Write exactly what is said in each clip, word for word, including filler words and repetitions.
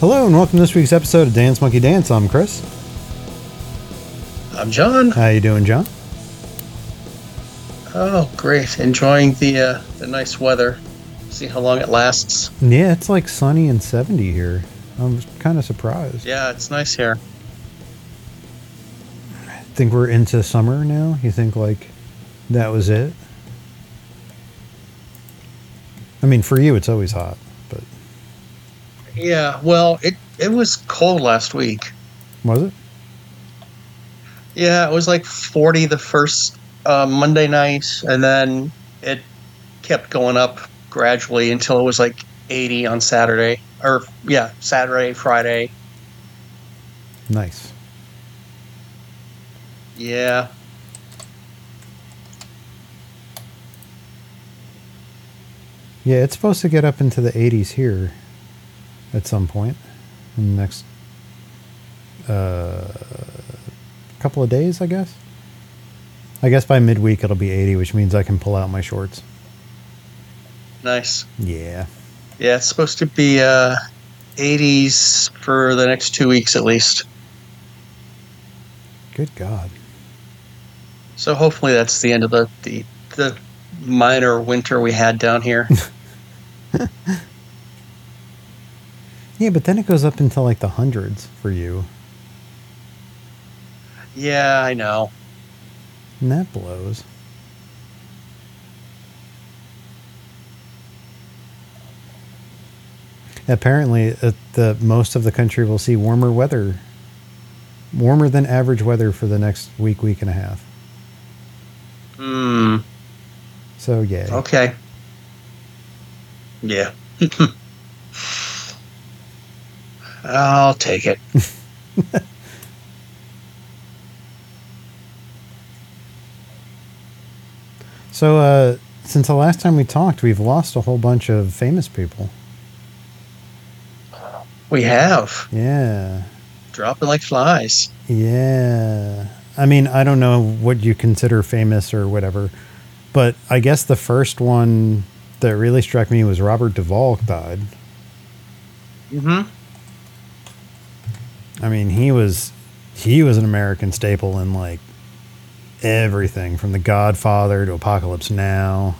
Hello and welcome to this week's episode of Dance Monkey Dance. I'm Chris. I'm John. How you doing, John? Oh, great. Enjoying the uh, the nice weather. See how long it lasts. Yeah, it's like sunny and seventy here. I'm kind of surprised. Yeah, it's nice here. Think we're into summer now? You think like that was it? I mean, for you, it's always hot, but Yeah, well, it, it was cold last week. was it? Yeah, it was like forty the first uh, Monday night, and then it kept going up gradually until it was like eighty on Saturday. Or, yeah, Saturday, Friday. Nice. Yeah. Yeah, it's supposed to get up into the eighties here at some point in the next uh, couple of days, I guess. I guess by midweek it'll be eighty, which means I can pull out my shorts. Nice. Yeah. Yeah, it's supposed to be uh, eighties for the next two weeks at least. Good God. So hopefully that's the end of the, the, the minor winter we had down here. Yeah, but then it goes up into like the hundreds for you. Yeah, I know. And that blows. Apparently, uh, the most of the country will see warmer weather. Warmer than average weather for the next week, week and a half. Hmm. So, yeah. Okay. Yeah. I'll take it. So, uh, since the last time we talked, we've lost a whole bunch of famous people. We have. Yeah. Dropping like flies. Yeah. I mean, I don't know what you consider famous or whatever, but I guess the first one that really struck me was Robert Duvall died. Mm-hmm. I mean, he was he was an American staple in like everything from The Godfather to Apocalypse Now.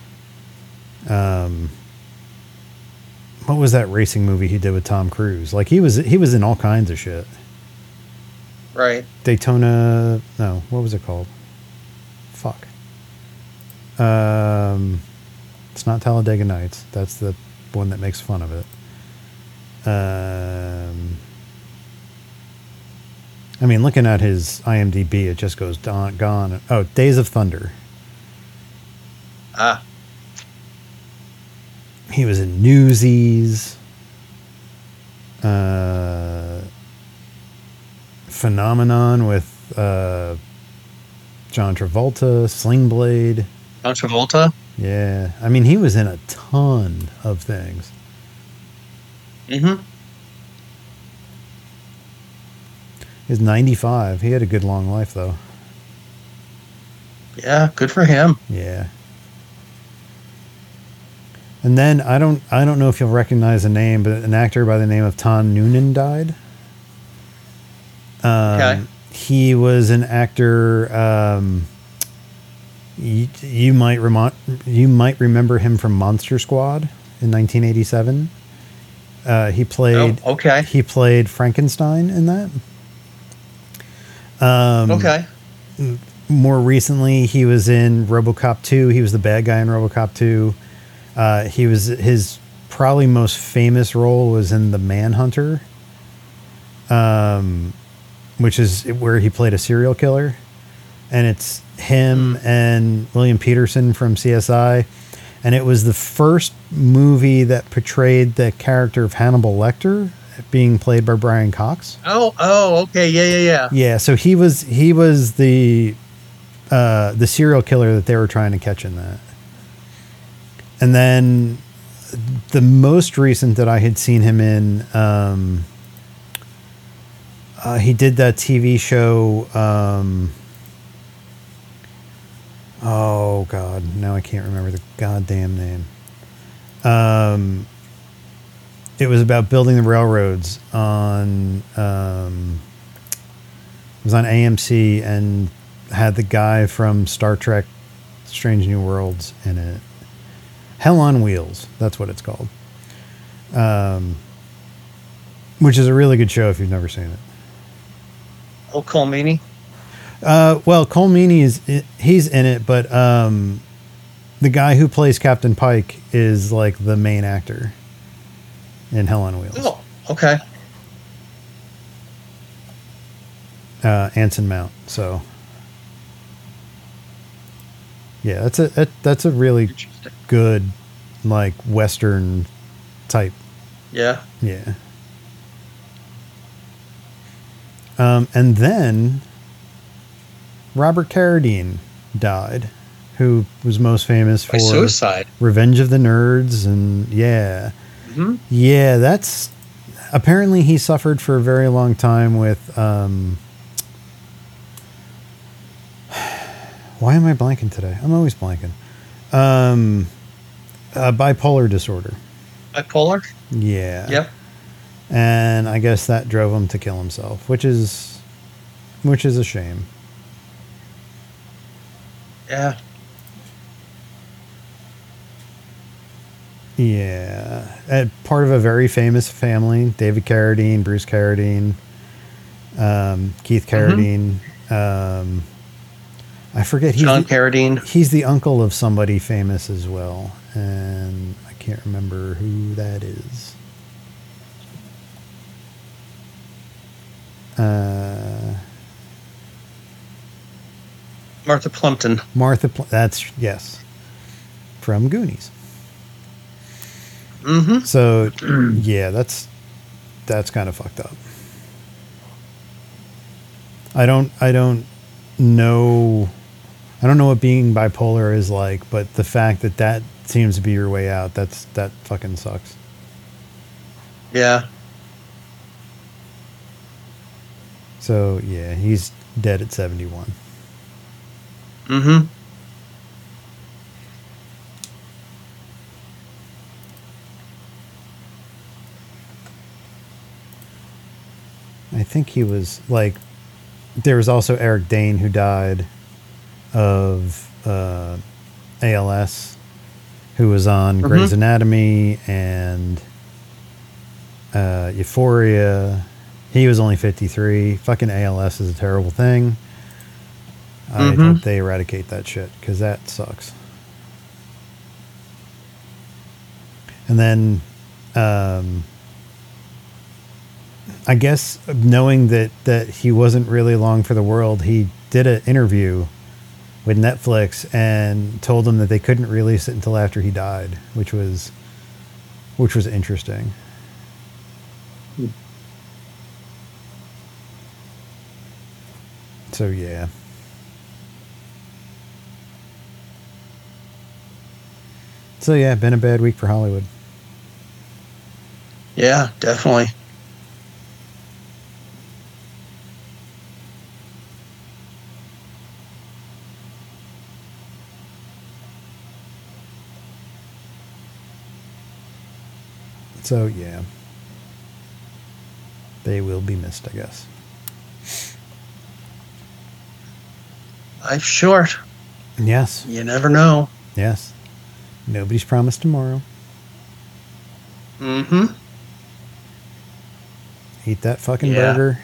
Um, what was that racing movie he did with Tom Cruise? Like he was he was in all kinds of shit. Right. Daytona, no, what was it called? Fuck. Um, it's not Talladega Nights. That's the one that makes fun of it. Um, I mean, looking at his I M D B, it just goes gone. gone. Oh, Days of Thunder. Ah. He was in Newsies. Uh, Phenomenon with uh, John Travolta, Sling Blade. John Travolta? Yeah. I mean, he was in a ton of things. Mm-hmm. He's ninety-five. He had a good long life, though. Yeah, good for him. Yeah. And then I don't I don't know if you'll recognize the name, but an actor by the name of Tom Noonan died. Um, Okay. He was an actor. Um, you, you might remo- you might remember him from Monster Squad in nineteen eighty-seven. Uh, he played. Oh, okay. He played Frankenstein in that. Um, Okay. More recently, he was in RoboCop two. He was the bad guy in RoboCop two. Uh, he was his probably most famous role was in The Manhunter, um, which is where he played a serial killer, and it's him Mm. and William Peterson from C S I, and it was the first movie that portrayed the character of Hannibal Lecter being played by Brian Cox. Oh, oh, okay. Yeah, yeah, yeah. Yeah, so he was he was the uh, the serial killer that they were trying to catch in that. And then the most recent that I had seen him in, um, uh, he did that T V show. Um, oh God, now I can't remember the goddamn name. Um, it was about building the railroads on. Um, it was on A M C and had the guy from Star Trek: Strange New Worlds in it. Hell on Wheels, that's what it's called. Um, which is a really good show if you've never seen it. Oh, Cole Meany? Uh, well, Cole Meany is he's in it, but um, the guy who plays Captain Pike is like the main actor in Hell on Wheels. Oh, okay. Uh, Anson Mount. So, yeah, that's a that, that's a really good like Western type. Yeah. Yeah. Um, and then Robert Carradine died, who was most famous for By suicide. Revenge of the Nerds, and yeah, Mm-hmm. yeah, that's apparently he suffered for a very long time with. Um, why am I blanking today? I'm always blanking. Um, uh, bipolar disorder. Bipolar? Yeah. Yep. And I guess that drove him to kill himself, which is, which is a shame. Yeah. Yeah. Uh, part of a very famous family, David Carradine, Bruce Carradine, um, Keith Carradine. Mm-hmm. Um, I forget. He's John the, Carradine. He's the uncle of somebody famous as well. And I can't remember who that is. Uh, Martha Plimpton. Martha, Pl- that's, yes, from Goonies. Mm-hmm. So, yeah, that's, that's kind of fucked up. I don't, I don't know, I don't know what being bipolar is like, but the fact that that seems to be your way out, that's, that fucking sucks. Yeah. So, yeah, he's dead at seventy-one. Mm-hmm. I think he was, like, there was also Eric Dane who died of uh, A L S, who was on mm-hmm. Grey's Anatomy and uh, Euphoria. He was only fifty-three. Fucking A L S is a terrible thing. I mm-hmm. hope they eradicate that shit, because that sucks. And then, um, I guess knowing that, that he wasn't really long for the world, he did an interview with Netflix and told them that they couldn't release it until after he died, which was, which was interesting. Mm. So, yeah. So, yeah, been a bad week for Hollywood. Yeah, definitely. So, yeah. They will be missed, I guess. Life's short. Yes. You never know. Yes. Nobody's promised tomorrow. Mm-hmm. Eat that fucking yeah. burger.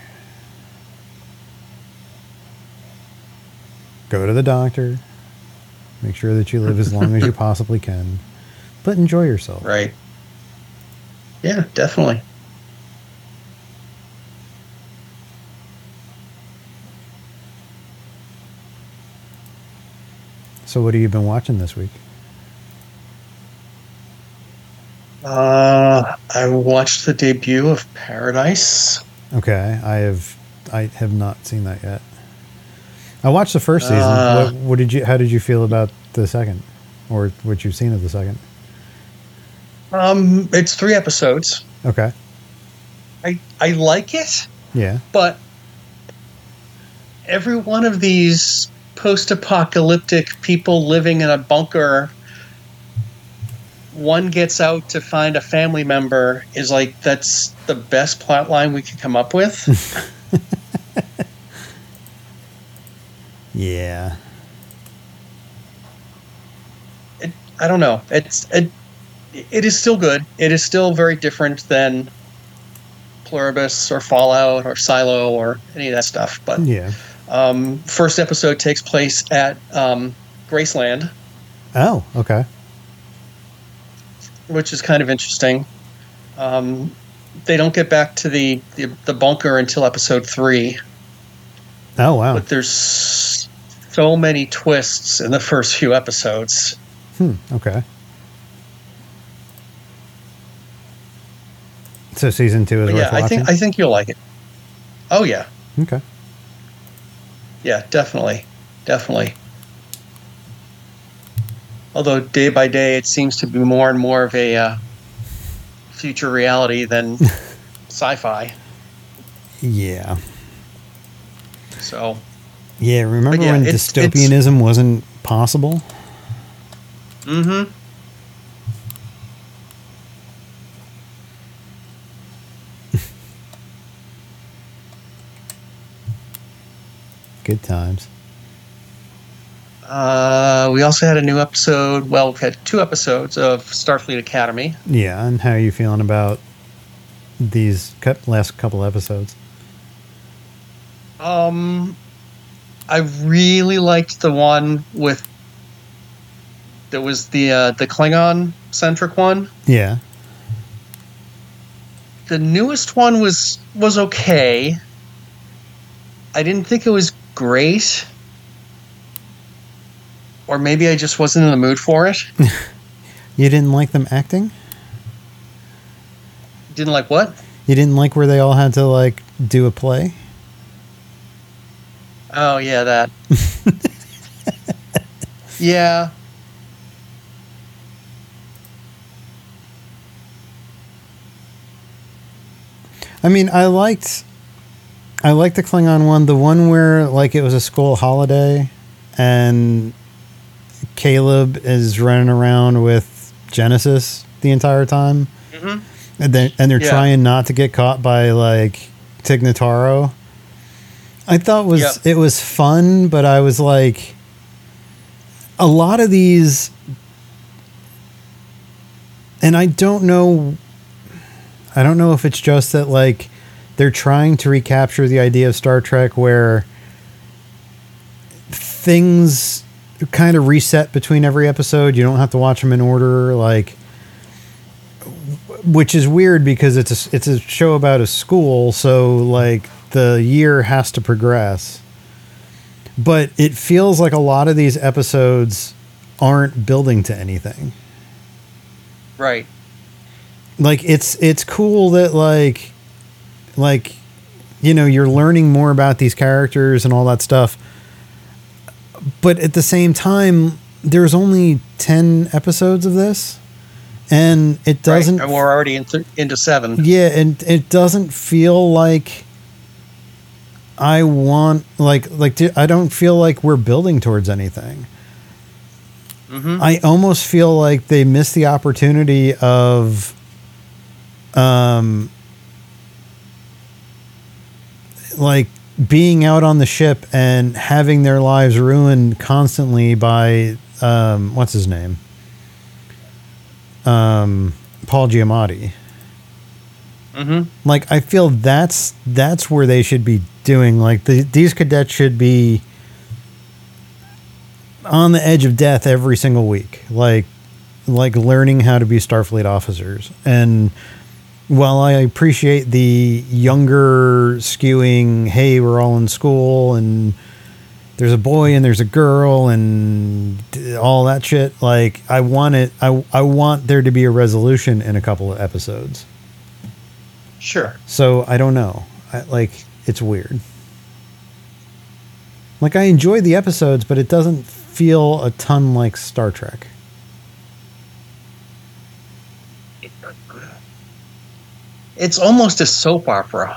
Go to the doctor. Make sure that you live as long as you possibly can. But enjoy yourself. Right. Yeah, definitely. So what have you been watching this week? Uh, I watched the debut of Paradise. Okay, I have I have not seen that yet. I watched the first season. Uh, what, what did you? How did you feel about the second, or what you've seen of the second? Um, it's three episodes. Okay. I I like it. Yeah. But every one of these post-apocalyptic people living in a bunker one gets out to find a family member is like, that's the best plot line we could come up with. Yeah. It, I don't know. It's it, it is still good. It is still very different than Pluribus or Fallout or Silo or any of that stuff. But Yeah. um, first episode takes place at um, Graceland, Oh, okay. which is kind of interesting. Um, they don't get back to the, the, the bunker until episode three. Oh, wow. But there's so many twists in the first few episodes. Hmm, okay. So season two is But worth yeah, I watching? think I think you'll like it. Oh yeah, Okay. yeah, definitely, definitely. Although day by day, it seems to be more and more of a uh, future reality than sci-fi. Yeah. So Yeah, remember yeah, when it's- dystopianism wasn't possible? Mm-hmm. Good times. Uh, we also had a new episode. Well, we had two episodes of Starfleet Academy. Yeah, and how are you feeling about these cou- last couple episodes? Um, I really liked the one with that was the uh, the Klingon centric one. Yeah. The newest one was was okay. I didn't think it was great, or maybe I just wasn't in the mood for it. You didn't like them acting? Didn't like what? You didn't like where they all had to, like, do a play? Oh yeah, that. Yeah. I mean, I liked I liked the Klingon one, the one where like it was a school holiday and Caleb is running around with Genesis the entire time. Mm-hmm. And they and they're Yeah. trying not to get caught by like Tig Notaro. I thought was Yep. it was fun, but I was like a lot of these, and I don't know I don't know if it's just that like they're trying to recapture the idea of Star Trek where things kind of reset between every episode. You don't have to watch them in order, like, which is weird because it's a, it's a show about a school, so like the year has to progress. But it feels like a lot of these episodes aren't building to anything. Right. Like it's it's cool that like like you know you're learning more about these characters and all that stuff, but at the same time there's only ten episodes of this and it doesn't Right. And we're already into, into seven. yeah, and it doesn't feel like I want like like I don't feel like we're building towards anything. Mm-hmm. I almost feel like they missed the opportunity of um like being out on the ship and having their lives ruined constantly by um what's his name? Um Paul Giamatti. Mm-hmm. Like I feel that's that's where they should be doing like the, these cadets should be on the edge of death every single week, like like learning how to be Starfleet officers. And while I appreciate the younger skewing, hey, we're all in school and there's a boy and there's a girl and all that shit, like I want it I I want there to be a resolution in a couple of episodes. Sure. So I don't know. I, like it's weird. Like I enjoy the episodes, but it doesn't feel a ton like Star Trek. It's almost a soap opera.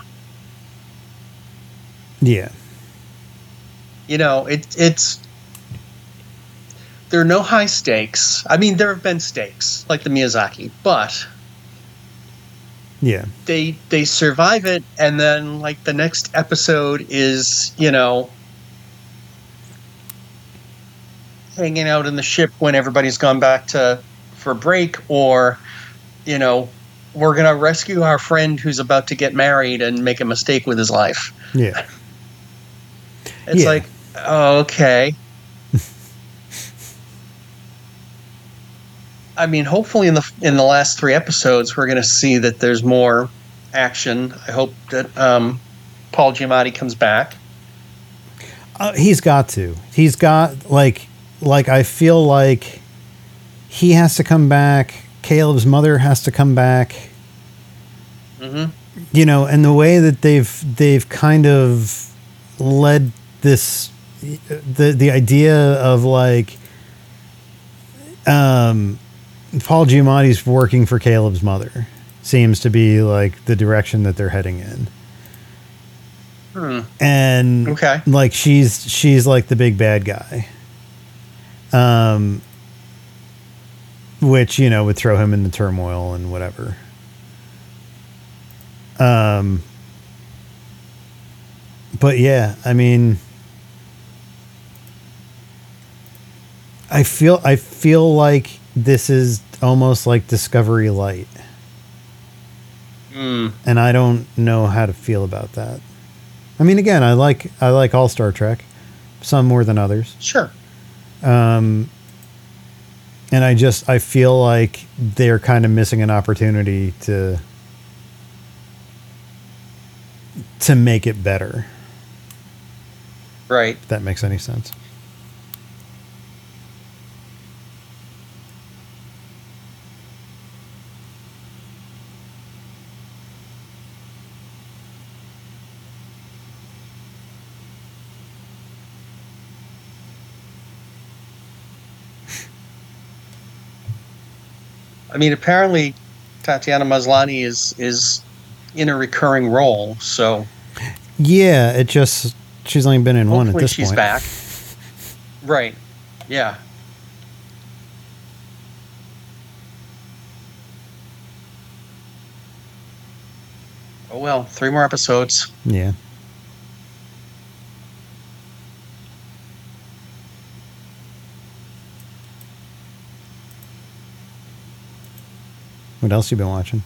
Yeah. You know, it, it's there are no high stakes. I mean, there have been stakes, like the Miyazaki, but Yeah. they they survive it, and then like the next episode is, you know, hanging out in the ship when everybody's gone back to for break, or, you know, we're gonna rescue our friend who's about to get married and make a mistake with his life. Yeah. It's Yeah. like, oh, okay. I mean, hopefully in the in the last three episodes, we're going to see that there's more action. I hope that um, Paul Giamatti comes back. Uh, he's got to. He's got, like, like I feel like he has to come back. Caleb's mother has to come back. Mm-hmm. You know, and the way that they've they've kind of led this, the the idea of like, um, Paul Giamatti's working for Caleb's mother seems to be like the direction that they're heading in. Hmm. And Okay. like she's she's like the big bad guy. Um, which, you know, would throw him into turmoil and whatever. Um, but yeah, I mean, I feel I feel like this is almost like Discovery Light. Mm. And I don't know how to feel about that. I mean, again, I like I like all Star Trek, some more than others. Sure. Um, and I just I feel like they're kind of missing an opportunity to to make it better. Right. If that makes any sense. I mean, apparently Tatiana Maslany is is in a recurring role, so Yeah, it just she's only been in one at hopefully this she's point. back. Right. Yeah. Oh well, three more episodes. Yeah. What else you been watching?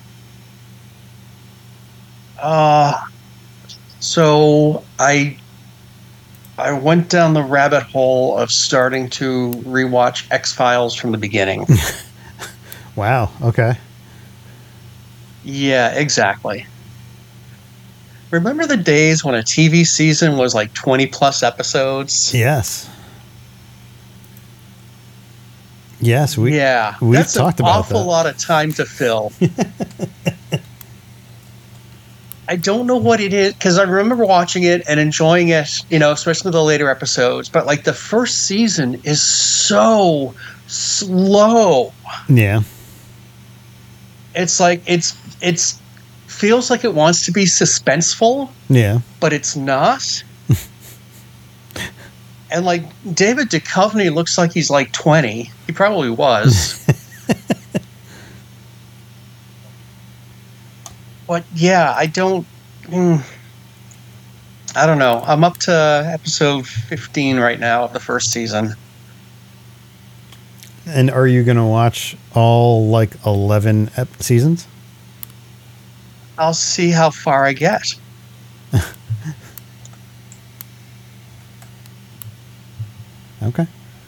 Uh so I I went down the rabbit hole of starting to rewatch X-Files from the beginning. Wow. Okay. Yeah, exactly. Remember the days when a T V season was like twenty plus episodes? Yes. Yes, we yeah, we've that's talked an about awful that. lot of time to fill. I don't know what it is, because I remember watching it and enjoying it, you know, especially the later episodes. But like the first season is so slow. Yeah. It's like it's it's feels like it wants to be suspenseful, Yeah. but it's not. And like David Duchovny looks like he's like twenty. He probably was. But yeah, I don't. Mm, I don't know. I'm up to episode fifteen right now of the first season. And are you going to watch all like eleven ep- seasons? I'll see how far I get. Okay.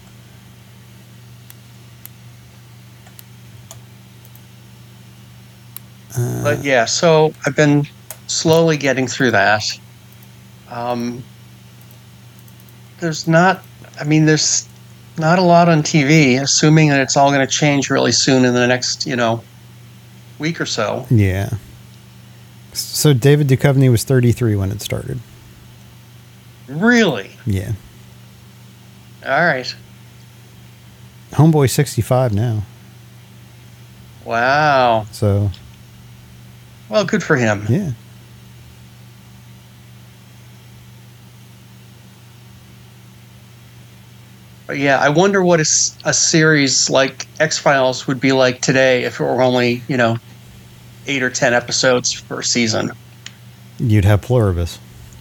Uh, But yeah, so I've been slowly getting through that. Um, there's not. I mean, there's not a lot on T V. Assuming that it's all going to change really soon in the next, you know, week or so. yeah. So David Duchovny was thirty-three when it started. Really? Yeah. All right. Homeboy sixty-five now. Wow. So, Well, good for him. yeah. But But yeah, I wonder what a, s- a series like X-Files would be like today if it were only, you know, eight or ten episodes per season. You'd have Pluribus.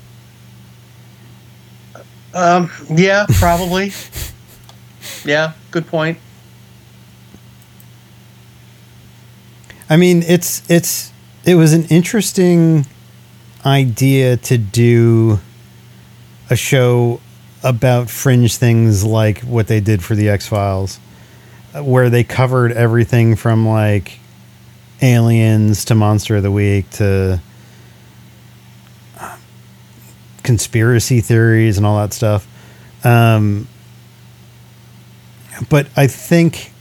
Um, yeah, probably. Yeah, good point. I mean, it's it's it was an interesting idea to do a show about fringe things like what they did for the X-Files, where they covered everything from like aliens to Monster of the Week to conspiracy theories and all that stuff. Um, but I think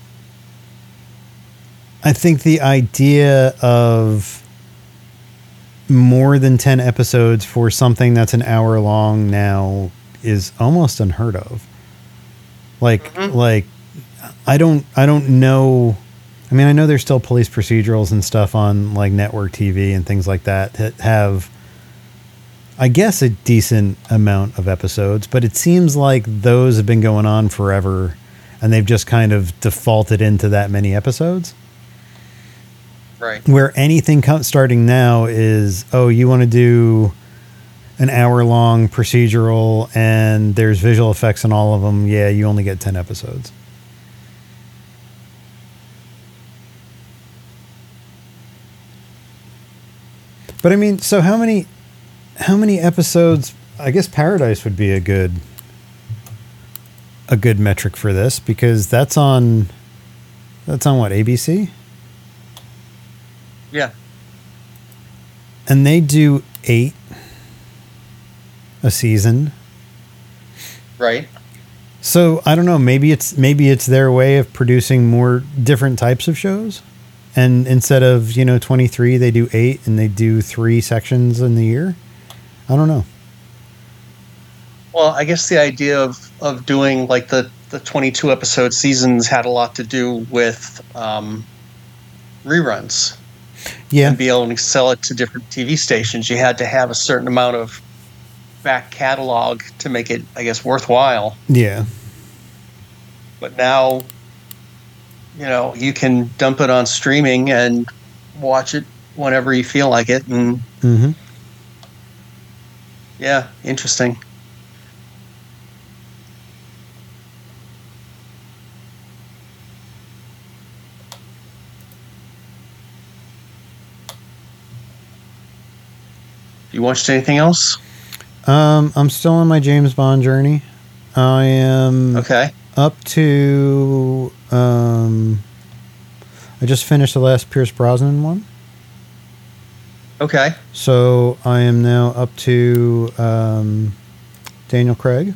I think the idea of more than ten episodes for something that's an hour long now is almost unheard of. Like, mm-hmm. like I don't, I don't know. I mean, I know there's still police procedurals and stuff on like network T V and things like that that have, I guess, a decent amount of episodes, but it seems like those have been going on forever and they've just kind of defaulted into that many episodes. Right. Where anything com- starting now is, oh, you want to do an hour long procedural and there's visual effects in all of them. Yeah, you only get ten episodes. But I mean, so how many, how many episodes? I guess Paradise would be a good, a good metric for this because that's on, that's on what, A B C? Yeah. And they do eight a season. Right. So I don't know, maybe it's maybe it's their way of producing more different types of shows. And instead of, you know, twenty-three, they do eight and they do three sections in the year. I don't know. Well, I guess the idea of, of doing like the, the twenty-two episode seasons had a lot to do with um, reruns. Yeah. And be able to sell it to different T V stations. You had to have a certain amount of back catalog to make it, I guess, worthwhile. Yeah. But now, you know, you can dump it on streaming and watch it whenever you feel like it. And mm-hmm. Yeah, interesting. You watched anything else? Um, I'm still on my James Bond journey. I am okay. up to. Um, I just finished the last Pierce Brosnan one. Okay. So I am now up to um, Daniel Craig.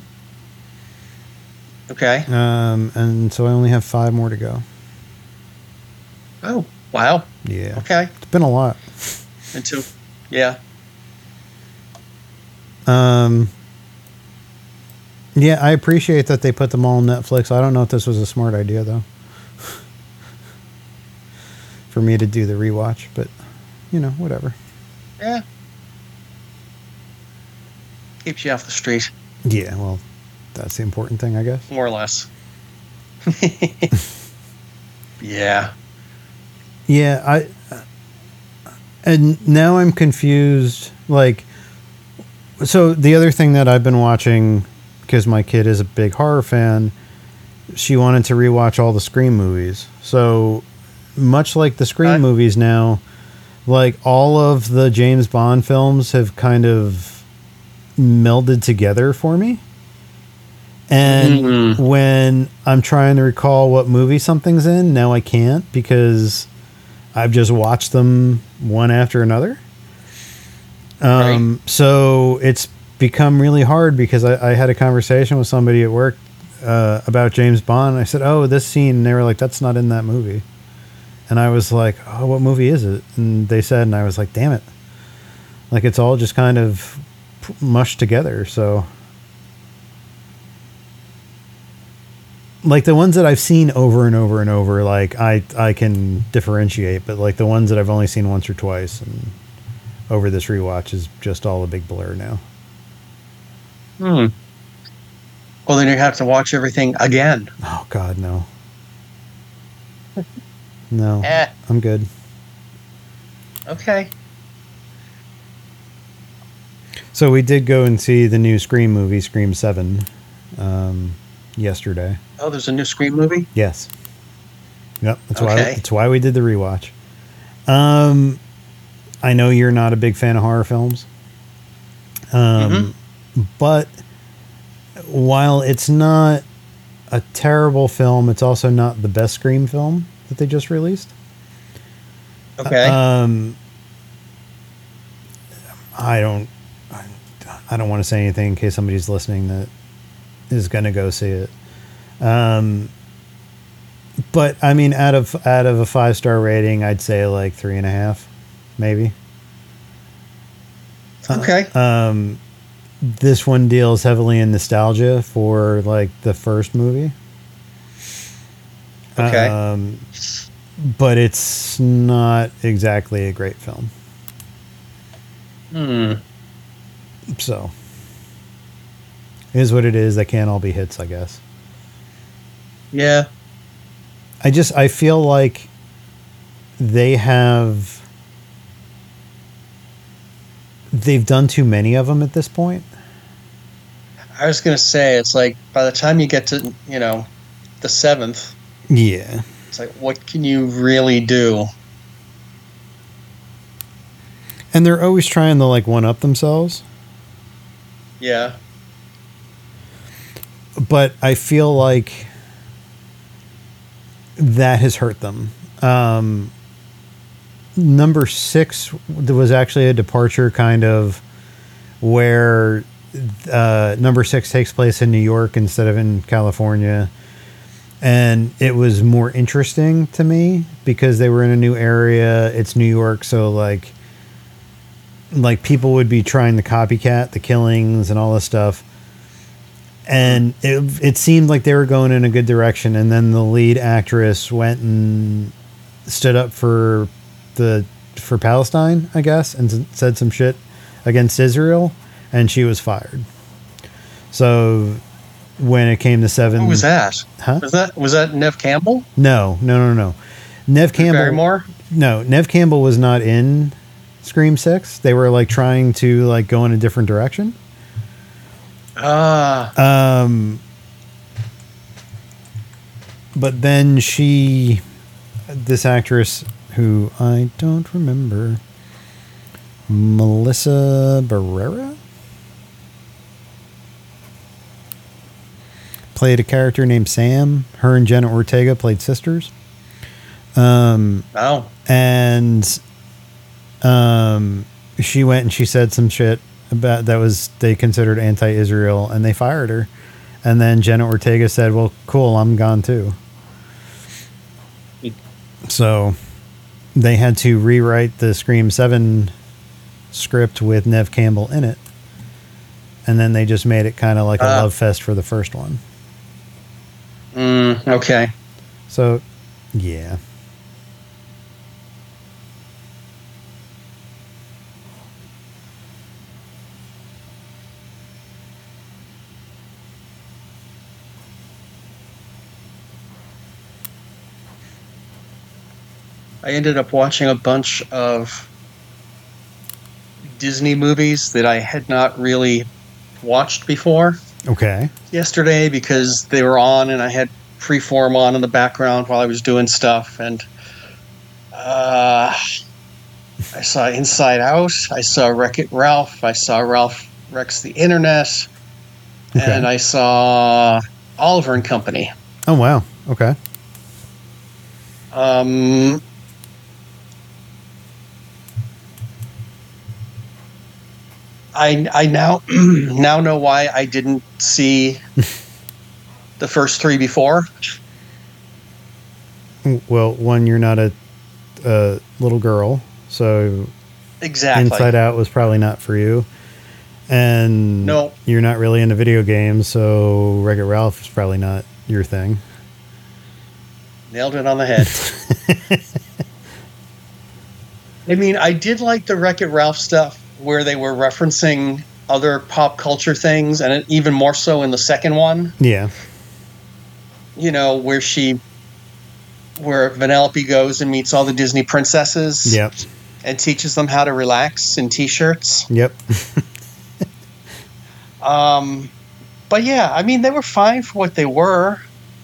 Okay. Um, and so I only have five more to go. Oh, wow. Yeah. Okay. It's been a lot. Until, yeah. Um, yeah, I appreciate that they put them all on Netflix. I don't know if this was a smart idea, though, for me to do the rewatch, but, you know, whatever. Yeah. Keeps you off the street. Yeah, well, that's the important thing, I guess. More or less. Yeah. Yeah, I... And now I'm confused, like... So the other thing that I've been watching, because my kid is a big horror fan, she wanted to rewatch all the Scream movies. So much like the Scream uh, movies now, like all of the James Bond films have kind of melded together for me. And mm-hmm. when I'm trying to recall what movie something's in, now I can't because I've just watched them one after another. Um, right. So it's become really hard because I, I had a conversation with somebody at work uh, about James Bond. I said, oh, this scene. And they were like, that's not in that movie. And I was like, oh, what movie is it? And they said, and I was like, damn it. Like, it's all just kind of mushed together. So, like, the ones that I've seen over and over and over, like, I, I can differentiate. But, like, the ones that I've only seen once or twice and over this rewatch is just all a big blur now. Hmm. Well, then you have to watch everything again. Oh God, no. No, Eh. I'm good. Okay. So we did go and see the new Scream movie, Scream seven, um, yesterday. Oh, there's a new Scream movie? Yes. Yep. That's Okay. why. That's why we did the rewatch. Um, I know you're not a big fan of horror films. Um, Mm-hmm. but while it's not a terrible film, it's also not the best Scream film that they just released. Okay. Um, I don't. I, I don't want to say anything in case somebody's listening that is going to go see it. Um, but I mean, out of out of a five star rating, I'd say like three and a half, maybe. Okay. Uh, um, this one deals heavily in nostalgia for like the first movie. Okay. Um, but it's not exactly a great film. Hmm. So, it is what it is. They can't all be hits, I guess. Yeah. I just, I feel like they have, they've done too many of them at this point. I was going to say, it's like by the time you get to, you know, the seventh, Yeah. it's like, what can you really do? And they're always trying to like one up themselves. Yeah. But I feel like that has hurt them. Um, number six was actually a departure, kind of, where uh, number six takes place in New York instead of in California. And it was more interesting to me because they were in a new area. It's New York, so like, like people would be trying to copycat the killings and all this stuff. And it, it seemed like they were going in a good direction. And then the lead actress went and stood up for the, for Palestine, I guess, and said some shit against Israel, and she was fired. So when it came to seven, Who was that? Huh? Was that was that Nev Campbell? No, no, no, no. Nev Campbell. Barrymore? No, Nev Campbell was not in Scream six. They were like trying to like go in a different direction. Ah. Um, but then she, this actress who I don't remember, Melissa Barrera, played a character named Sam. Her and Jenna Ortega played sisters. Um, Oh. and um, she went and she said some shit about that was they considered anti-Israel, and they fired her. And then Jenna Ortega said, "Well, cool, I'm gone too." So they had to rewrite the Scream seven script with Nev Campbell in it, and then they just made it kind of like a Uh. love fest for the first one. Mm, okay. So, yeah. I ended up watching a bunch of Disney movies that I had not really watched before Okay. yesterday because they were on and I had Freeform on in the background while I was doing stuff. And uh, I saw Inside Out. I saw Wreck-It Ralph. I saw Ralph Wrecks the Internet. Okay. And I saw Oliver and Company. Oh, wow. Okay. Um, I I now now know why I didn't see the first three before. Well, one, you're not a, a little girl, so Exactly. Inside Out was probably not for you. And No. you're not really into video games, so Wreck-It Ralph is probably not your thing. Nailed it on the head. I mean, I did like the Wreck-It Ralph stuff where they were referencing other pop culture things, and it, even more so in the second one. Yeah. You know, where she, where Vanellope goes and meets all the Disney princesses. Yep. And teaches them how to relax in t-shirts. Yep. um, but yeah, I mean, they were fine for what they were.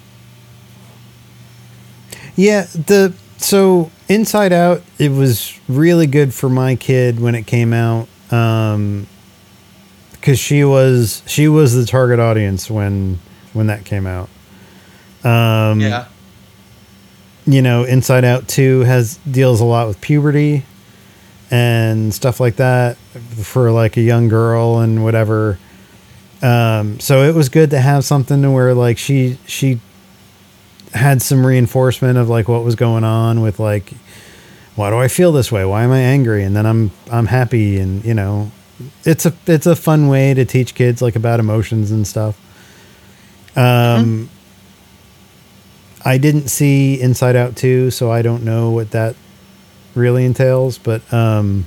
Yeah, the so Inside Out, it was really good for my kid when it came out, um, because she was she was the target audience when when that came out. Um, yeah. You know, Inside Out two has deals a lot with puberty and stuff like that for like a young girl and whatever. Um, so it was good to have something to where like she, she had some reinforcement of like what was going on with like, why do I feel this way? Why am I angry? And then I'm, I'm happy. And you know, it's a, it's a fun way to teach kids like about emotions and stuff. Um, mm-hmm. I didn't see Inside Out two, so I don't know what that really entails, but um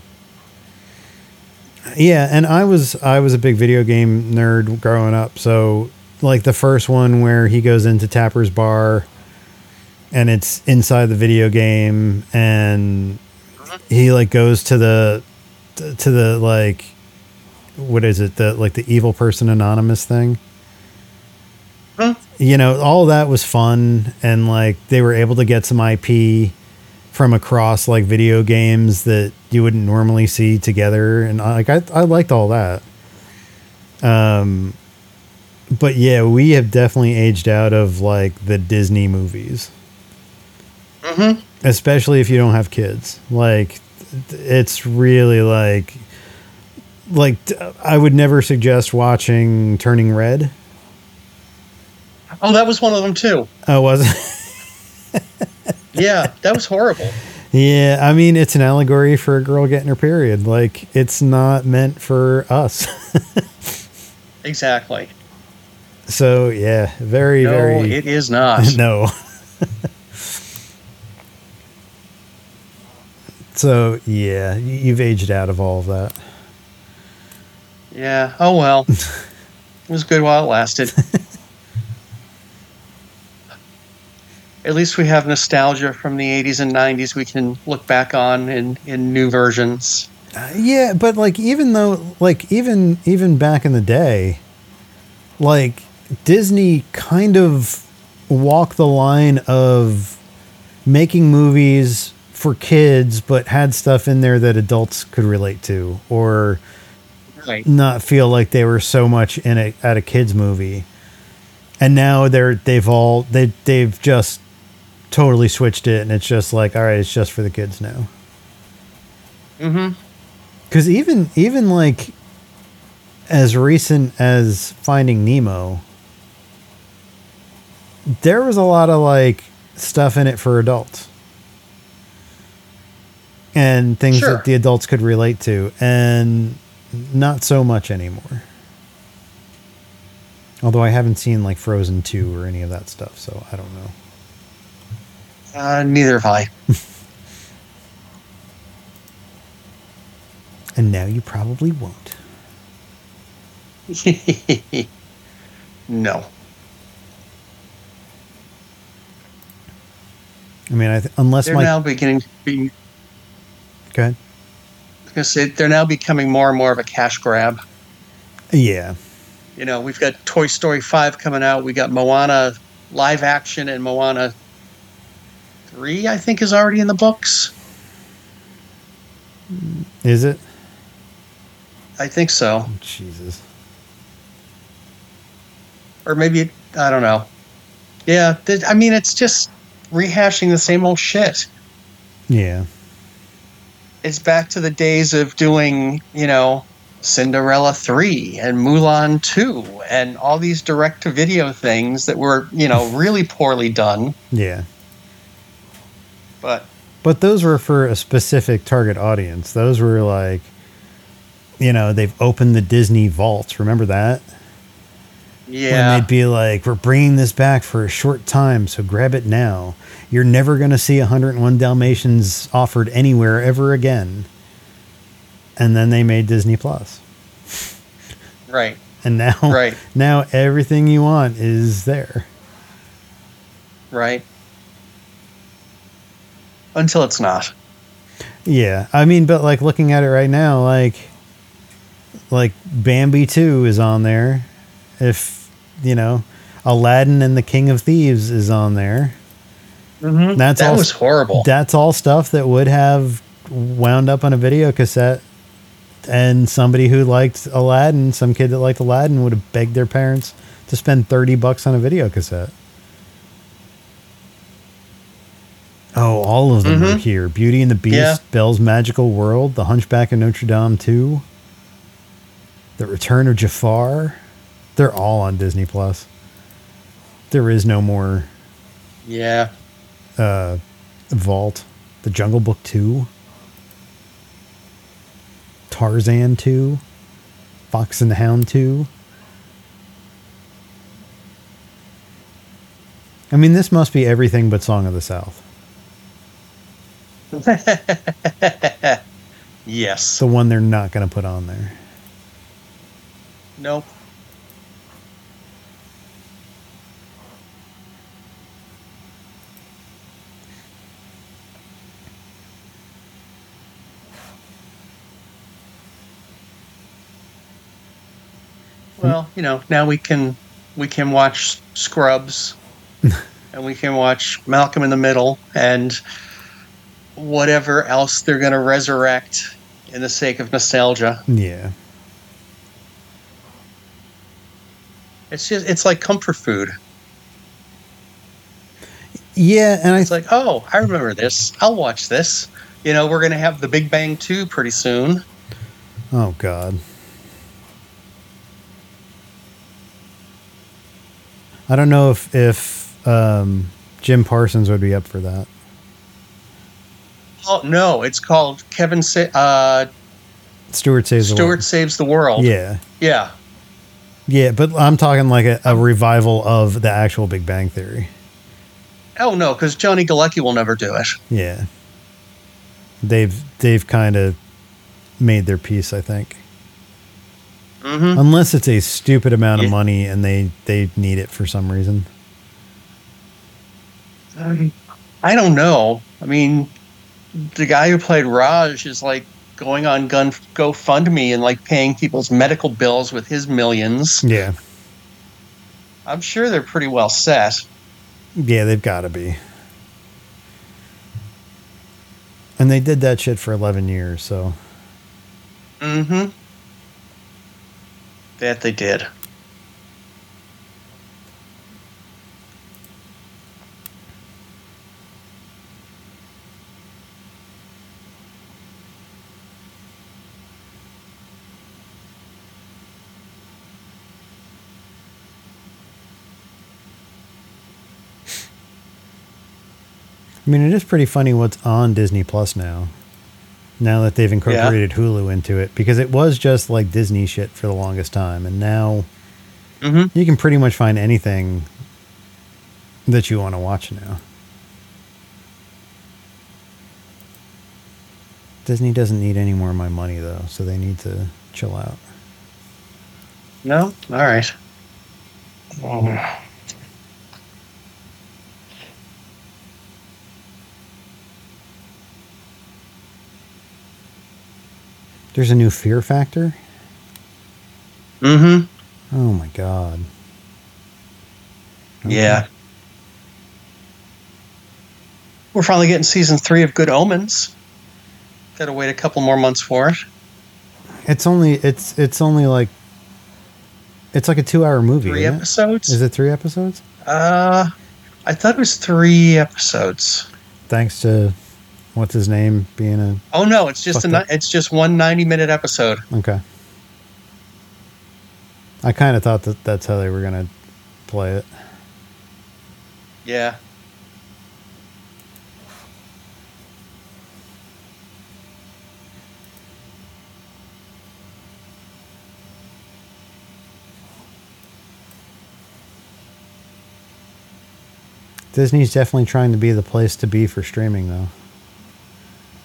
yeah, and I was I was a big video game nerd growing up, so like the first one where he goes into Tapper's bar and it's inside the video game and he like goes to the to the like what is it, the like the evil person anonymous thing. Huh? You know, all that was fun, and like they were able to get some I P from across like video games that you wouldn't normally see together. And like, I, I liked all that. Um, but yeah, we have definitely aged out of like the Disney movies, mm-hmm. especially if you don't have kids. Like it's really like, like I would never suggest watching Turning Red. Oh, that was one of them too. Oh, was it? Yeah, that was horrible. Yeah, I mean, it's an allegory for a girl getting her period. Like, it's not meant for us. Exactly. So, yeah, very, no, very... No, it is not. No. So, yeah, you've aged out of all of that. Yeah, oh well. It was good while it lasted. At least we have nostalgia from the eighties and nineties we can look back on in, in new versions. Uh, yeah, but like even though like even even back in the day, like Disney kind of walked the line of making movies for kids but had stuff in there that adults could relate to or right. not feel like they were so much in a at a kids movie. And now they're they've all they they've just totally switched it, and it's just like, all right, it's just for the kids now. Mm-hmm. Because even even like as recent as Finding Nemo, there was a lot of like stuff in it for adults and things sure. that the adults could relate to, and not so much anymore. Although I haven't seen like Frozen two or any of that stuff, so I don't know. Uh, neither have I. And now you probably won't. No. I mean, I th- unless they're my... now beginning to be... Go ahead. I was going to say, they're now becoming more and more of a cash grab. Yeah. You know, we've got Toy Story five coming out. We got Moana live action, and Moana three, I think, is already in the books. Is it? I think so. Oh, Jesus. Or maybe, I don't know. Yeah, th- I mean, it's just rehashing the same old shit. Yeah. It's back to the days of doing, you know, Cinderella three and Mulan two and all these direct-to-video things that were, you know, really poorly done. Yeah. But but those were for a specific target audience. Those were like, you know, they've opened the Disney vaults. Remember that? Yeah. When they'd be like, we're bringing this back for a short time, so grab it now. You're never going to see one oh one Dalmatians offered anywhere ever again. And then they made Disney Plus. Right. And now, Right. now everything you want is there. Right. Until it's not. Yeah, I mean, but like looking at it right now, like, like Bambi two is on there. If you know, Aladdin and the King of Thieves is on there. Mm-hmm. That's that all, was horrible. That's all stuff that would have wound up on a video cassette, and somebody who liked Aladdin, some kid that liked Aladdin, would have begged their parents to spend thirty bucks on a video cassette. Oh, all of them Mm-hmm. are here. Beauty and the Beast, Yeah. Belle's Magical World, The Hunchback of Notre Dame two, The Return of Jafar. They're all on Disney Plus. There is no more Yeah. uh, Vault. The Jungle Book two, Tarzan two, Fox and the Hound two. I mean, this must be everything but Song of the South. Yes. The one they're not going to put on there. Nope. Well, you know, now we can we can watch Scrubs, and we can watch Malcolm in the Middle, and whatever else they're going to resurrect in the sake of nostalgia. Yeah. It's just it's like comfort food. Yeah, and I It's like, oh, I remember this. I'll watch this. You know, we're going to have The Big Bang two pretty soon. Oh, God. I don't know if, if um, Jim Parsons would be up for that. Oh, no, it's called Kevin Sa- uh, Stewart Saves the Stewart World. Saves the World. Yeah. Yeah. Yeah, but I'm talking like a, a revival of the actual Big Bang Theory. Oh, no, because Johnny Galecki will never do it. Yeah. They've they've kind of made their peace, I think. Mm-hmm. Unless it's a stupid amount of Yeah. money and they, they need it for some reason. Um, I don't know. I mean, the guy who played Raj is like going on Gun GoFundMe and like paying people's medical bills with his millions. Yeah. I'm sure they're pretty well set. Yeah, they've got to be. And they did that shit for eleven years, so. Mm-hmm. That they did. I mean, it is pretty funny what's on Disney Plus now. Now that they've incorporated Hulu into it. Because it was just like Disney shit for the longest time. And now Mm-hmm. you can pretty much find anything that you want to watch now. Disney doesn't need any more of my money, though. So they need to chill out. No? All right. Oh. There's a new Fear Factor? Mm-hmm. Oh my god. Okay. Yeah. We're finally getting season three of Good Omens. Got to wait a couple more months for it. It's only it's it's only like it's like a two hour movie. Three isn't it? episodes? Is it three episodes? Uh, I thought it was three episodes. Thanks to what's his name being a Oh no, it's just a Fucked ni- up. it's just one ninety minute episode. okay. I kind of thought that that's how they were gonna play it. Yeah. Disney's definitely trying to be the place to be for streaming, though.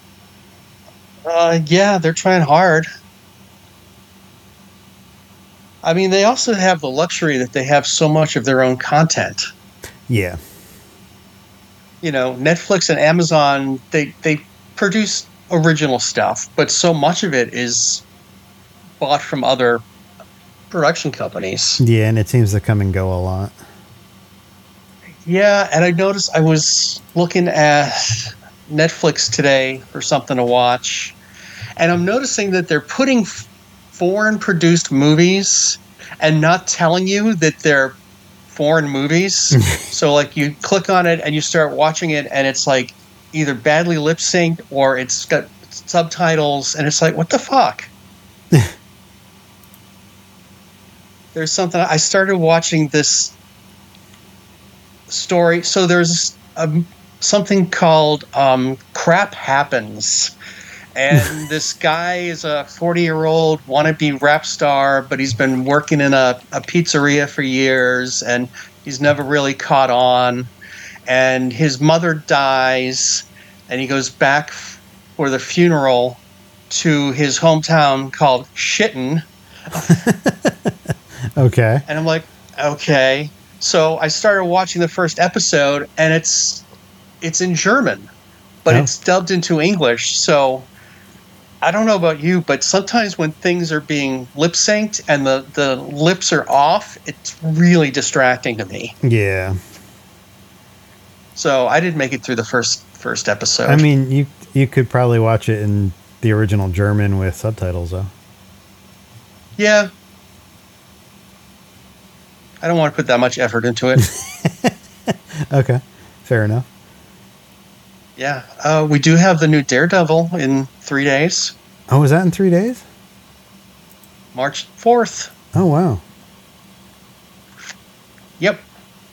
Uh, yeah, they're trying hard. I mean, they also have the luxury that they have so much of their own content. Yeah. You know, Netflix and Amazon, they, they produce original stuff, but so much of it is bought from other production companies. Yeah, and it seems to come and go a lot. Yeah, and I noticed I was looking at Netflix today for something to watch, and I'm noticing that they're putting foreign produced movies and not telling you that they're foreign movies. So like you click on it and you start watching it and it's like either badly lip synced or it's got subtitles and it's like, what the fuck? There's something. I started watching this story. So there's a, something called um, Crap Happens. And this guy is a forty-year-old wannabe rap star, but he's been working in a, a pizzeria for years, and he's never really caught on. And his mother dies, and he goes back for the funeral to his hometown called Shitten. Okay. And I'm like, okay. So I started watching the first episode, and it's it's in German, but oh. It's dubbed into English. So I don't know about you, but sometimes when things are being lip synced and the, the lips are off, it's really distracting to me. Yeah. So I didn't make it through the first first episode. I mean, you you could probably watch it in the original German with subtitles, though. Yeah. I don't want to put that much effort into it. Okay. Fair enough. Yeah. Uh, we do have the new Daredevil in three days. Oh, is that in three days? March fourth. Oh, wow. Yep.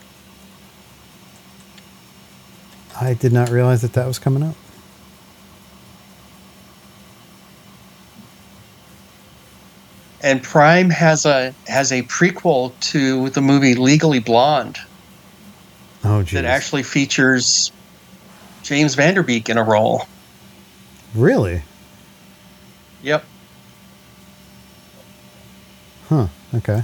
I did not realize that that was coming up. And Prime has a has a prequel to the movie Legally Blonde. Oh, geez. That actually features James Van Der Beek in a role. Really? Yep. Huh. Okay.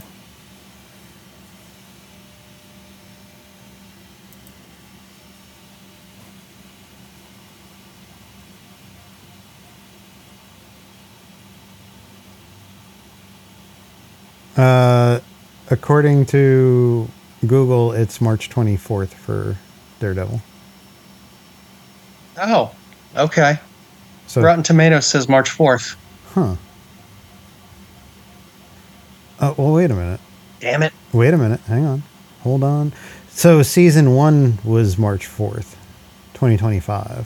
Uh, according to Google, it's March twenty-fourth for Daredevil. Oh, okay. So, Rotten Tomatoes says March fourth. Huh. Oh, well, wait a minute. Damn it. Wait a minute. Hang on. Hold on. So season one was March fourth, twenty twenty-five.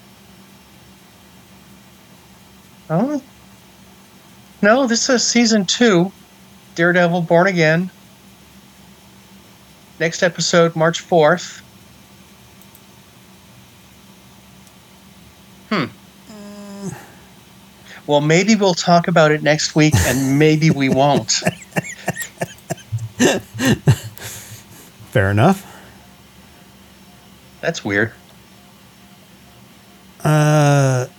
Oh. No, this says season two. Daredevil Born Again. Next episode, March fourth. Hmm. Mm. Well, maybe we'll talk about it next week, and maybe we won't. Fair enough. That's weird. Uh.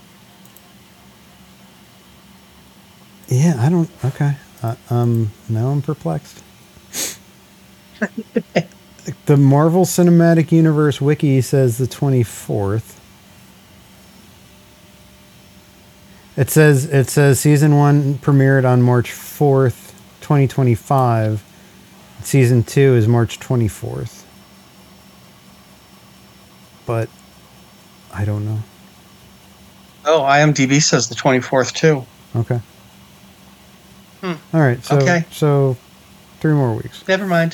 Yeah, I don't... Okay. Uh, um, now I'm perplexed. The Marvel Cinematic Universe wiki says the twenty-fourth. It says it says season one premiered on March fourth, twenty twenty-five. Season two is March twenty-fourth. But I don't know. Oh, IMDb says the twenty-fourth too. Okay. Hmm. All right. So, okay. So three more weeks. Never mind.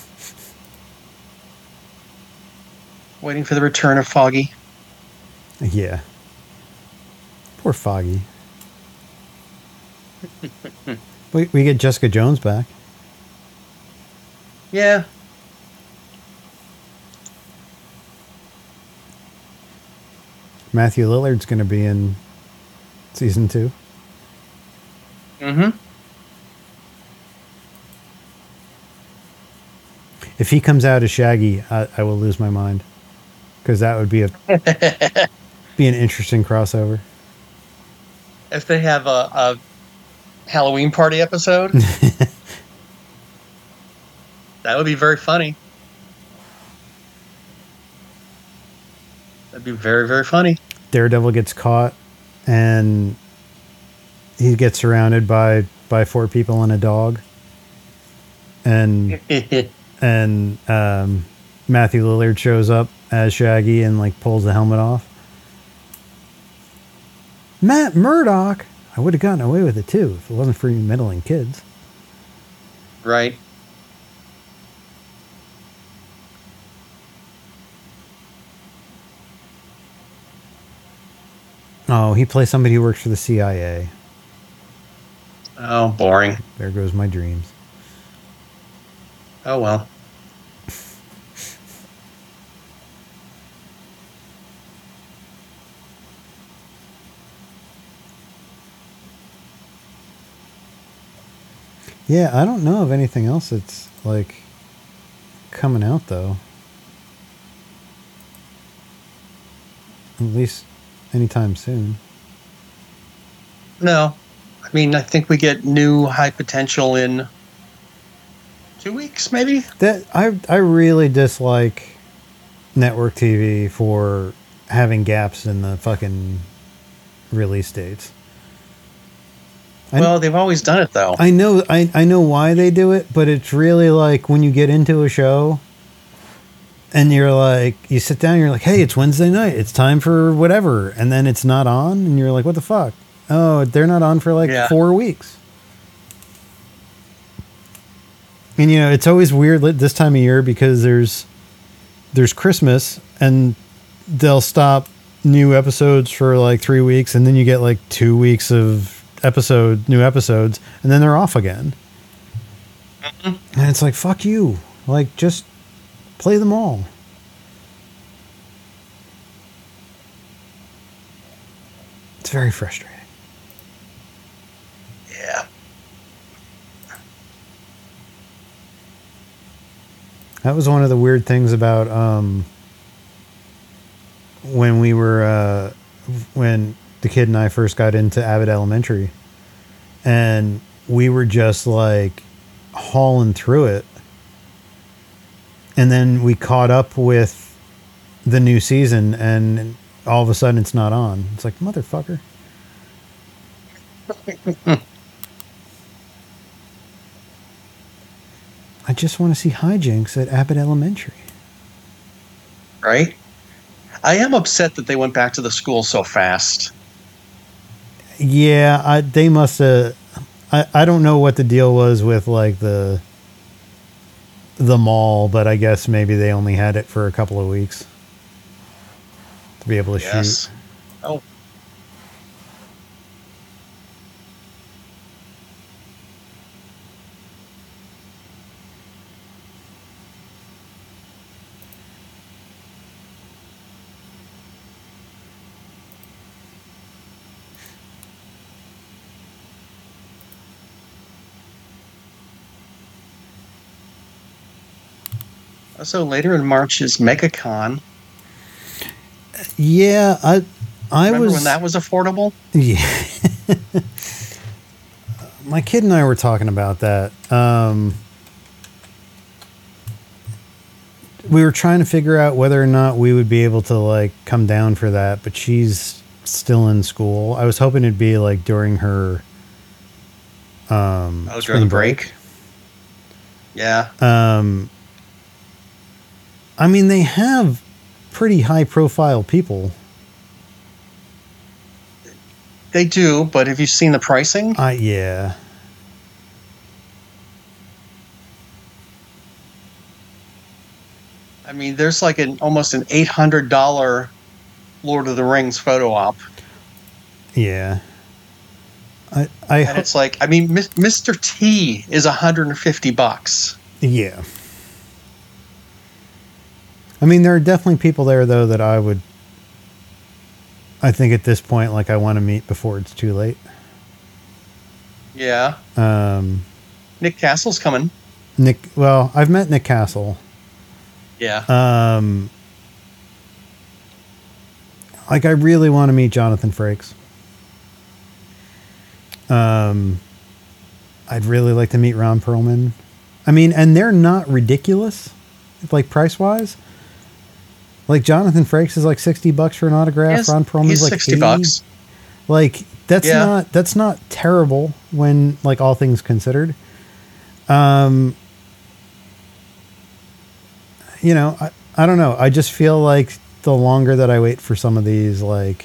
Waiting for the return of Foggy. Yeah. Poor Foggy. we we get Jessica Jones back. Yeah. Matthew Lillard's going to be in season two. Mm-hmm. If he comes out as Shaggy, I, I will lose my mind, because that would be a be an interesting crossover. If they have a, a Halloween party episode. That would be very funny. That'd be very, very funny. Daredevil gets caught, and he gets surrounded by by four people and a dog, and and um, Matthew Lillard shows up as Shaggy and like pulls the helmet off. Matt Murdock. I would have gotten away with it too if it wasn't for you meddling kids. Right. Oh, he plays somebody who works for the C I A. Oh, boring. There goes my dreams. Oh, well. Yeah, I don't know of anything else that's like coming out though. At least anytime soon. No. I mean, I think we get new High Potential in two weeks, maybe? That I I really dislike network T V for having gaps in the fucking release dates. I, Well, they've always done it, though. I know I, I know why they do it, but it's really like when you get into a show and you're like, you sit down, you're like, hey, it's Wednesday night, it's time for whatever, and then it's not on, and you're like, what the fuck? Oh, they're not on for like Yeah. four weeks. And you know, it's always weird this time of year because there's there's Christmas and they'll stop new episodes for like three weeks, and then you get like two weeks of episode new episodes, and then they're off again. Mm-hmm. And it's like, fuck you. Like, just play them all. It's very frustrating. Yeah. That was one of the weird things about um, when we were uh, when the kid and I first got into Abbott Elementary, and we were just like hauling through it, and then we caught up with the new season, and all of a sudden it's not on. It's like, motherfucker. I just want to see hijinks at Abbott Elementary. Right? I am upset that they went back to the school so fast. Yeah, I, they must have. I, I don't know what the deal was with like the the mall, but I guess maybe they only had it for a couple of weeks to be able to Yes. shoot. Oh. So later in March is MegaCon. Yeah, I I Remember was when that was affordable? Yeah. My kid and I were talking about that. Um, we were trying to figure out whether or not we would be able to like come down for that, but she's still in school. I was hoping it'd be like during her um Oh, during spring the break. Yeah. Um, I mean, they have pretty high profile people. They do, but have you seen the pricing? Uh, yeah. I mean, there's like an almost an eight hundred dollars Lord of the Rings photo op. Yeah. I, I and it's like, I mean, Mister T is one hundred fifty bucks. Yeah. I mean, there are definitely people there, though, that I would, I think at this point, like, I want to meet before it's too late. Yeah. Um, Nick Castle's coming. Nick, well, I've met Nick Castle. Yeah. Um, like, I really want to meet Jonathan Frakes. Um, I'd really like to meet Ron Perlman. I mean, and they're not ridiculous, like price wise. Like Jonathan Frakes is like sixty bucks for an autograph. He's, Ron Perlman's he's like sixty eighty. bucks. Like that's Yeah. not that's not terrible when like all things considered. Um, you know, I, I don't know. I just feel like the longer that I wait for some of these, like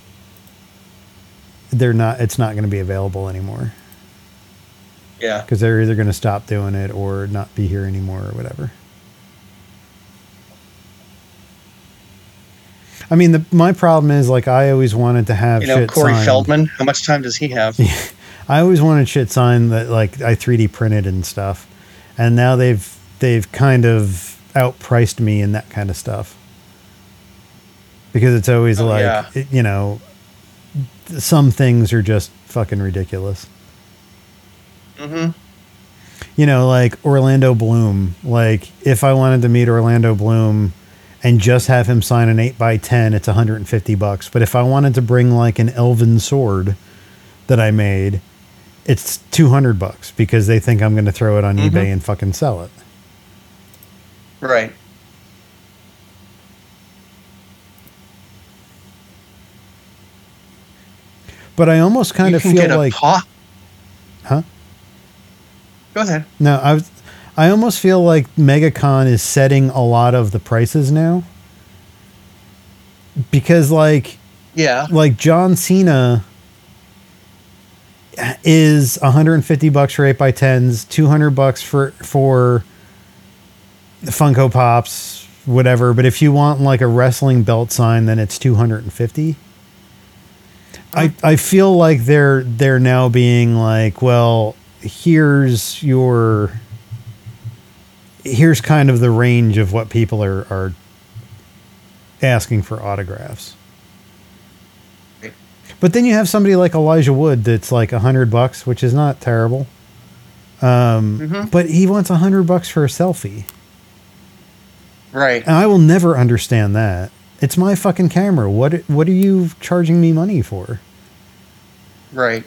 they're not. It's not going to be available anymore. Yeah. Because they're either going to stop doing it or not be here anymore or whatever. I mean, the, my problem is like I always wanted to have You know, shit Corey signed. Feldman. How much time does he have? I always wanted shit signed that like I three D printed and stuff, and now they've they've kind of outpriced me in that kind of stuff because it's always Oh, like yeah. it, you know, some things are just fucking ridiculous. Mm-hmm. You know, like Orlando Bloom. Like if I wanted to meet Orlando Bloom and just have him sign an eight by ten, it's one hundred fifty bucks. But if I wanted to bring like an elven sword that I made, it's two hundred bucks because they think I'm going to throw it on Mm-hmm. eBay and fucking sell it. Right. But I almost kind you of can feel get a like, paw. huh? Go ahead. No, I was, I almost feel like MegaCon is setting a lot of the prices now. Because like, Yeah. like John Cena is one hundred fifty bucks for eight by tens, two hundred bucks for for Funko Pops, whatever. But if you want like a wrestling belt sign, then it's two hundred fifty. I I feel like they're they're now being like, well, here's your here's kind of the range of what people are are asking for autographs. But then you have somebody like Elijah Wood that's like a hundred bucks, which is not terrible. Um, Mhm. But he wants a hundred bucks for a selfie, Right. and I will never understand that. It's my fucking camera. What what are you charging me money for? Right.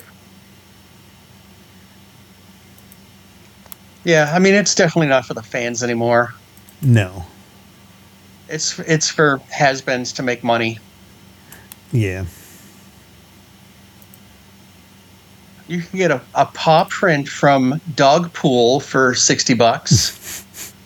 Yeah, I mean, it's definitely not for the fans anymore. No. It's it's for has-beens to make money. Yeah. You can get a, a paw print from Dog Pool for sixty bucks.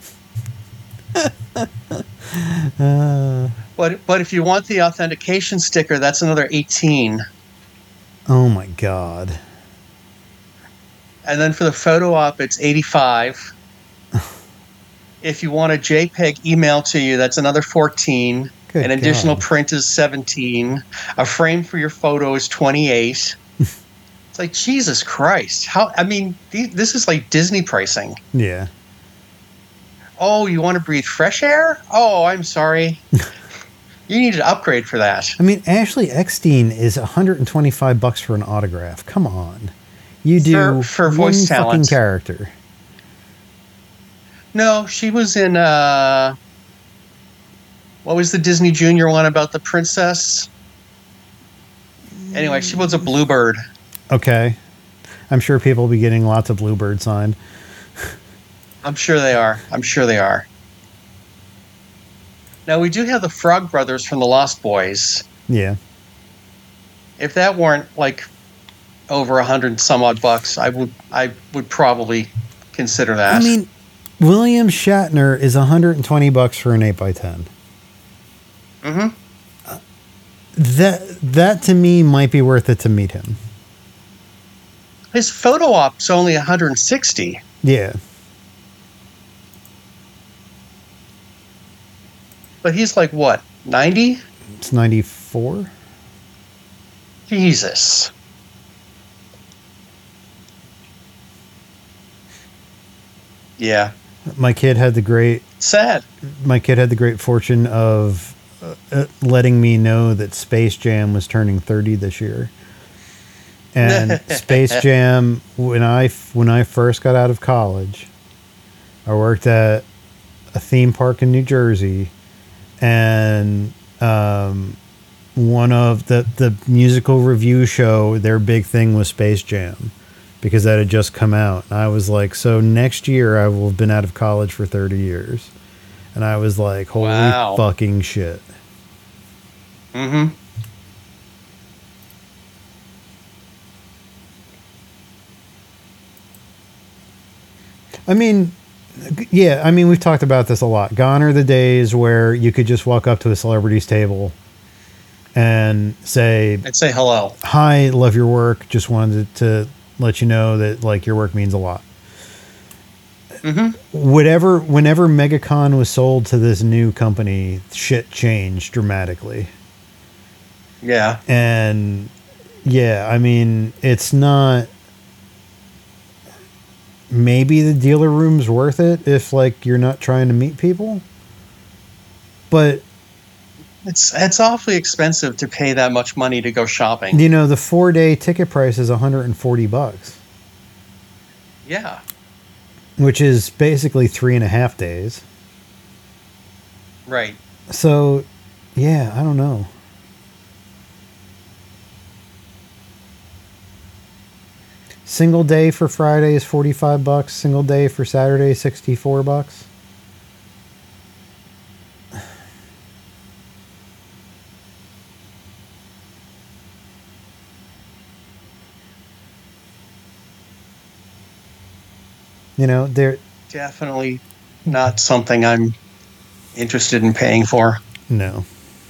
Uh, But but if you want the authentication sticker, that's another eighteen. oh my god. And then for the photo op, it's eighty-five. If you want a JPEG email to you, that's another fourteen. Good An additional God. print is seventeen. A frame for your photo is twenty-eight. It's like, Jesus Christ. How? I mean, the- this is like Disney pricing. Yeah. Oh, you want to breathe fresh air? Oh, I'm sorry. You need an upgrade for that. I mean, Ashley Eckstein is one hundred twenty-five bucks for an autograph. Come on. You do For- for one voice fucking talent. character. No, she was in, uh... what was the Disney Junior one about the princess? Anyway, she was a bluebird. Okay. I'm sure people will be getting lots of Bluebird signed. I'm sure they are. I'm sure they are. Now, we do have the Frog Brothers from the Lost Boys. Yeah. If that weren't, like, over a hundred some odd bucks, I would I would probably consider that. I mean, William Shatner is one hundred twenty bucks for an eight by ten. hmm That that to me might be worth it to meet him. His photo op's only one hundred sixty. Yeah. But he's like, what, ninety? It's ninety-four. Jesus. Yeah. My kid had the great Sad. my kid had the great fortune of uh, uh, letting me know that Space Jam was turning thirty this year. And Space Jam, when I when I first got out of college, I worked at a theme park in New Jersey, and um, one of the the musical review show, their big thing was Space Jam, because that had just come out. And I was like, so next year I will have been out of college for thirty years. And I was like, holy Wow. fucking shit. Mm-hmm. I mean, yeah, I mean, we've talked about this a lot. Gone are the days where you could just walk up to a celebrity's table and say, I'd say hello. hi, love your work. Just wanted to let you know that like your work means a lot. Mm-hmm. Whatever, whenever MegaCon was sold to this new company, shit changed dramatically. Yeah. And yeah, I mean, it's not. Maybe the dealer room's worth it if like you're not trying to meet people. But It's it's awfully expensive to pay that much money to go shopping. you know, the four day ticket price is one hundred forty bucks, Yeah. which is basically three and a half days. Right. So, yeah, I don't know. Single day for Friday is forty-five bucks. Single day for Saturday, sixty-four bucks. You know, they're Definitely not something I'm interested in paying for. no.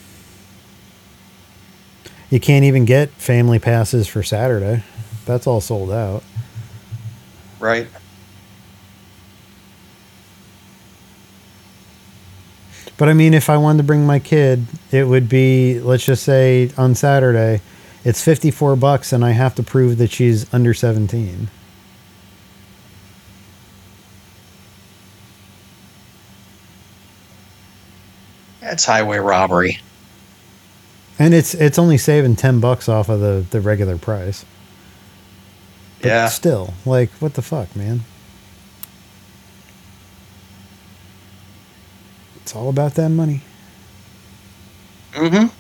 You can't even get family passes for Saturday. That's all sold out. Right. But I mean, if I wanted to bring my kid, it would be, let's just say on Saturday, it's fifty-four bucks and I have to prove that she's under seventeen. It's highway robbery. And it's it's only saving ten bucks off of the, the regular price. But Yeah. still, like, what the fuck, man? It's all about that money. Mm-hmm.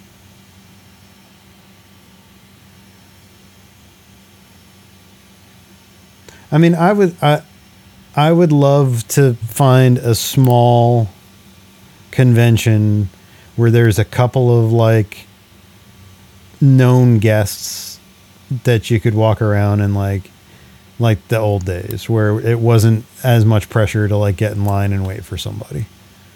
I mean, I would I I would love to find a small convention where there's a couple of like known guests that you could walk around and like like the old days where it wasn't as much pressure to like get in line and wait for somebody.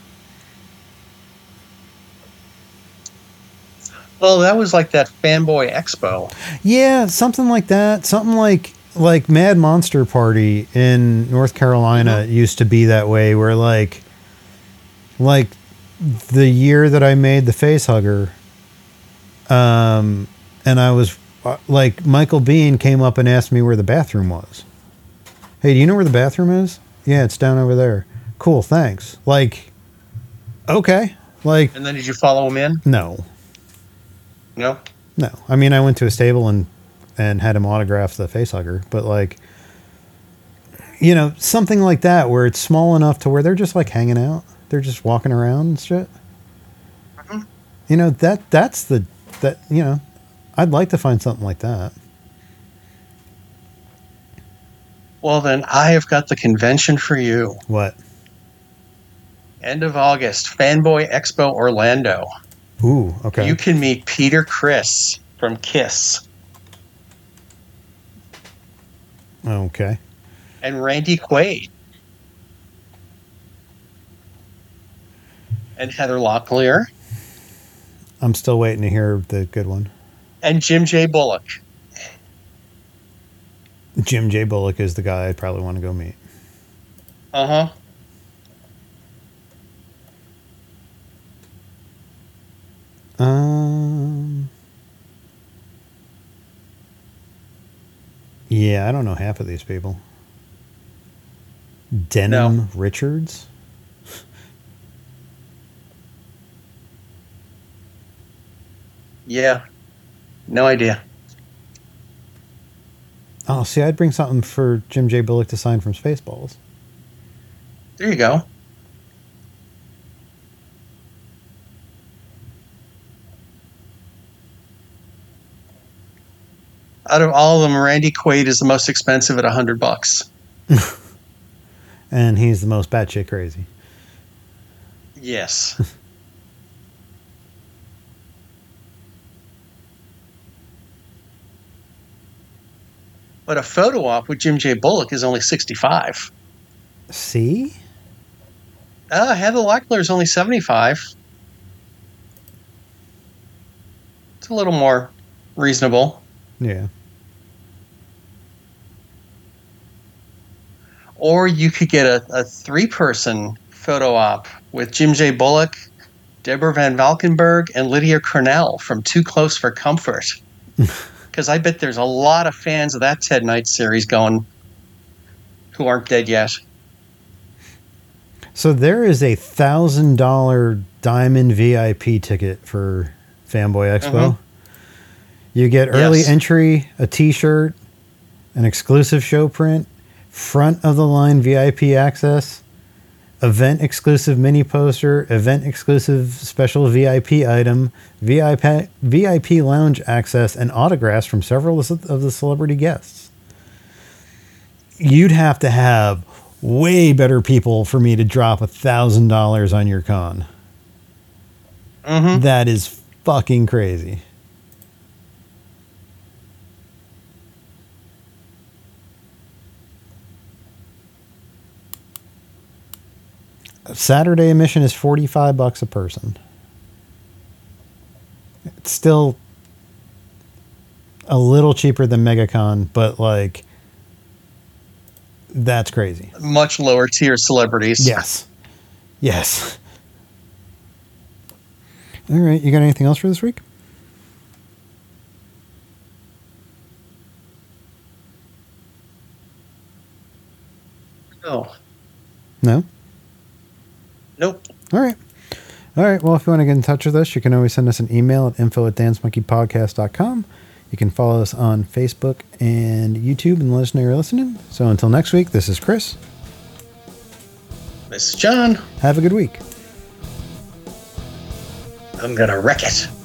Well, that was like that Fanboy Expo. Yeah, something like that. Something like like Mad Monster Party in North Carolina Mm-hmm. used to be that way where like like the year that I made the face hugger um and I was uh, like Michael Bean came up and asked me where the bathroom was. Hey, do you know where the bathroom is? Yeah, it's down over there. Cool, thanks. Like okay. Like And then did you follow him in? no. No. No. I mean, I went to his table and and had him autograph the face hugger, but like you know, something like that where it's small enough to where they're just like hanging out. They're just walking around and shit. Mhm. You know, that that's the that you know, I'd like to find something like that. Well, then I have got the convention for you. What? End of August, Fanboy Expo Orlando. Ooh, okay. You can meet Peter Criss from KISS Okay. and Randy Quaid and Heather Locklear I'm still waiting to hear the good one. and Jim J. Bullock. Jim J. Bullock is the guy I'd probably want to go meet. Uh-huh. Um Yeah, I don't know half of these people. Denham No. Richards? Yeah. No idea. Oh, see, I'd bring something for Jim J. Bullock to sign from Spaceballs. There you go. out of all of them, Randy Quaid is the most expensive at a hundred bucks. And he's the most batshit crazy. Yes. But a photo op with Jim J. Bullock is only sixty-five. See? Uh, Heather Locklear is only seventy-five. It's a little more reasonable. Yeah. Or you could get a, a three-person photo op with Jim J. Bullock, Deborah Van Valkenburg, and Lydia Cornell from Too Close for Comfort. Because I bet there's a lot of fans of that Ted Knight series going who aren't dead yet. So there is a one thousand dollars Diamond V I P ticket for Fanboy Expo. Mm-hmm. You get early yes. entry, a t-shirt, an exclusive show print, front of the line V I P access, event exclusive mini poster, event exclusive special V I P item, V I P V I P lounge access, and autographs from several of the celebrity guests. You'd have to have way better people for me to drop a thousand dollars on your con. Mm-hmm. That is fucking crazy. Saturday admission is forty-five bucks a person. It's still a little cheaper than MegaCon, but like, that's crazy. Much lower tier celebrities. Yes. Yes. All right. You got anything else for this week? No. No? Nope. All right. All right. Well, if you want to get in touch with us, you can always send us an email at info at dance monkey podcast dot com. You can follow us on Facebook and YouTube and let us know you're listening. So until next week, this is Chris. This is John. Have a good week. I'm going to wreck it.